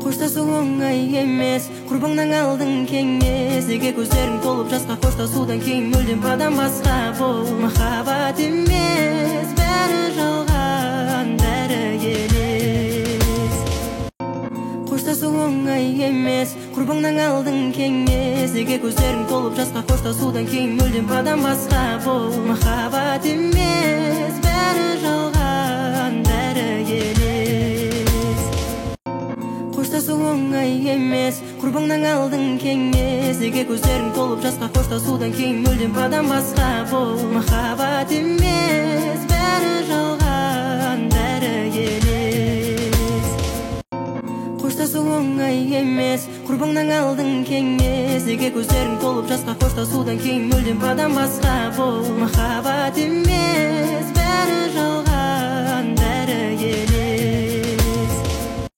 Қоштасу оңай емес, құрбыңнан алдың кеңес. Неге көздерің толып жасқа қоштасудан кейін мүлдем бадан басқа бұл махаббат емес, бәрі жалған, бәрі елес. Қоштасу оңай емес, құрбыңнан алдың кеңес. Неге көздерің толып жасқа қоштасудан кейін мүлдем бадан басқа бұл махаббат емес, бәрі жалған, бәрі елес. Қоштасу оңай емес, құрбыңнан алдың кеңес. Неге көздерің толып жасқа қоштасудан кейін мүлдем бадан басқа бұл махаббат емес, бәрі жалған, бәрі елес. Қоштасу оңай емес, құрбыңнан алдың кеңес. Неге көздерің толып жасқа қоштасудан кейін мүлдем бадан басқа бұл махаббат емес, бәрі жалған.